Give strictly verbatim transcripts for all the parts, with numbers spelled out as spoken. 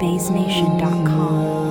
bass nation dot com.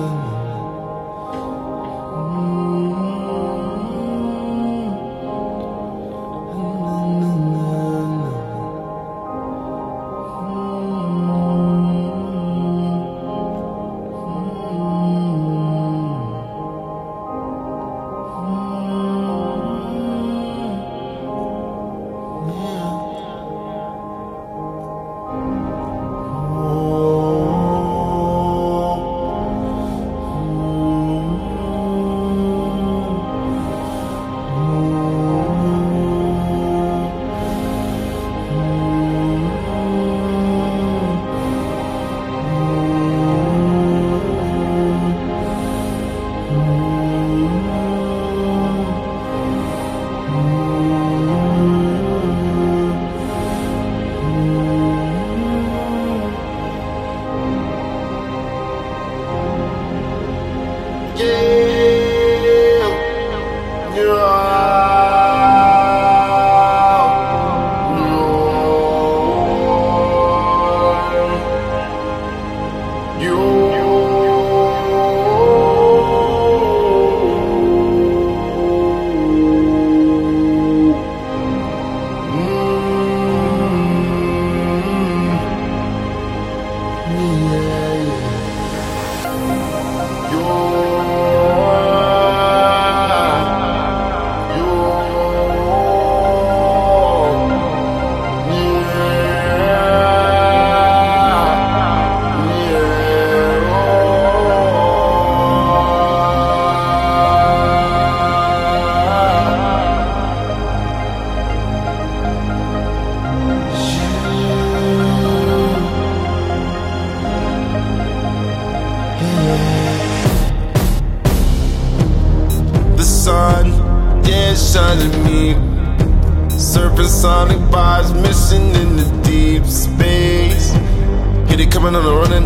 Shining me, surfing sonic vibes, mission in the deep space. Hit it coming on the running.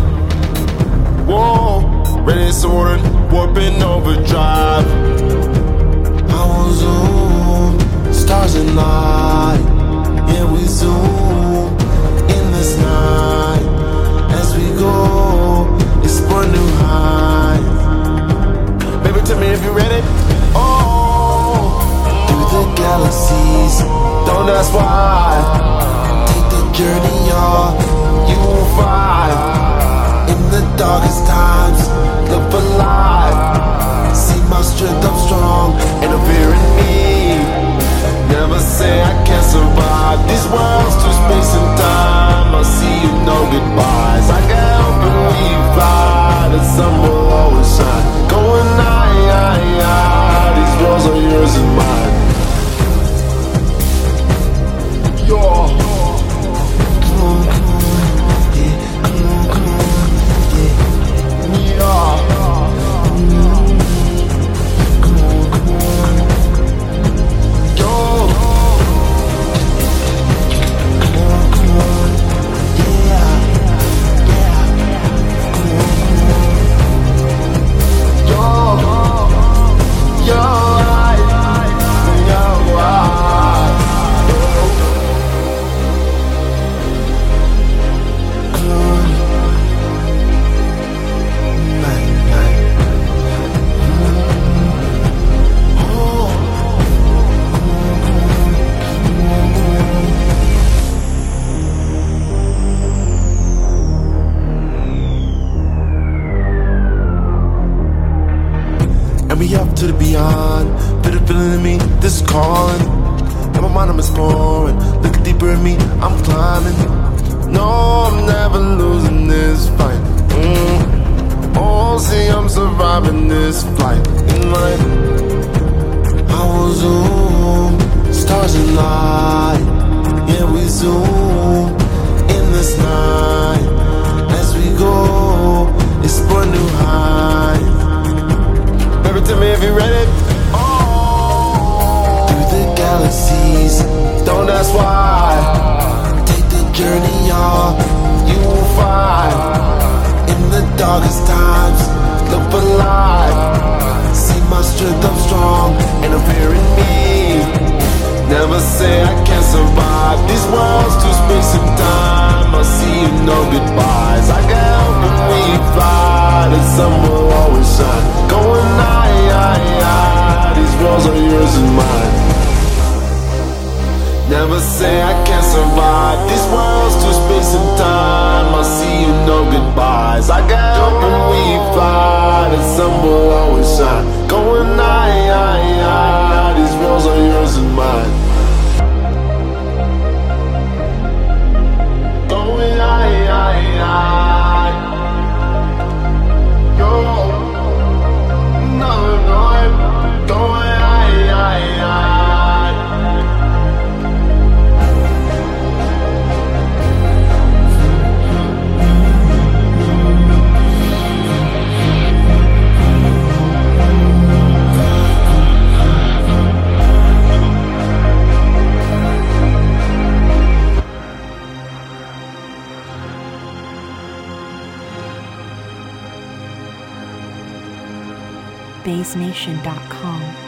Whoa, ready to warning, warping overdrive. I will zoom, stars in light. Yeah, we zoom in this night as we go. Explore new heights. Baby, tell me if you're ready. Oh. The galaxies, don't ask why. Take the journey, y'all, you will find. In the darkest times, look alive. See my strength, I'm strong, and I'm fear in me. Never say I can't survive these worlds through space and time. I'll see you, no goodbyes. I can help and we fly. The sun will always shine. Going high, high, high. These worlds are yours and mine. Yo, come on, come on, yeah, come on, come on, yeah, yeah, come on, come on, yo, come on, come on, yeah, yeah, come on, come on, yo, yo, I, yo, I. And we up to the beyond. Feel the feeling in me, this is calling. In my mind I'm exploring. Looking deeper in me, I'm climbing. No, I'm never losing this fight. mm. Oh, see, I'm surviving this flight in life. I will zoom, stars in light. Yeah, we zoom in this night as we go, explore new heights. Baby, tell me if you're ready. Oh, through the galaxies, don't ask why. Take the journey, y'all, you will find. In the darkest times, look for light. See my strength, I'm strong, and I'm here in me. Never say I can't survive these worlds through space and time. I'll see you, no goodbyes. I can help when we fly. I can't survive. This world's too space and time. I'll see you, no goodbyes. I got hope when we fly, the sun will always shine. Going high, high, high. These walls are yours and mine. Going high, high, high. Yo, no, no, I'm going high, high, high. Baysnation dot com.